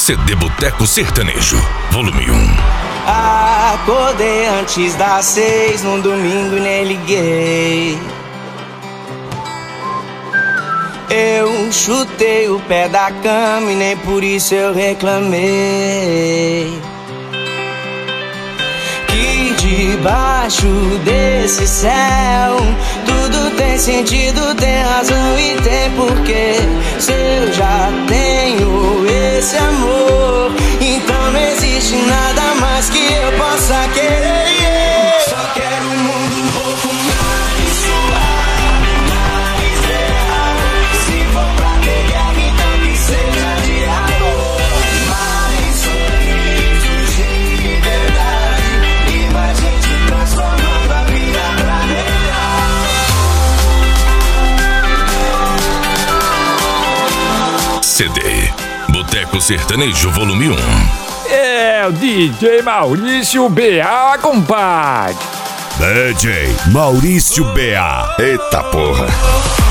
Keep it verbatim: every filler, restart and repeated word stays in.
C D Boteco Sertanejo, volume um. Acordei antes das seis num domingo e nem liguei. Eu chutei o pé da cama e nem por isso eu reclamei. Que debaixo desse céu tudo tem sentido, tem razão e tem porquê. Se eu já tenho esse amor, então não existe nada mais que eu possa querer. Só quero um mundo um pouco mais suave, mais real. Se for pra ter guerra, então que seja de amor. Mais sorrisos de liberdade e mais gente transformando a vida pra melhor. C D Boteco Sertanejo, volume um. É o D J Maurício B A, compadre. D J Maurício B A. Eita porra.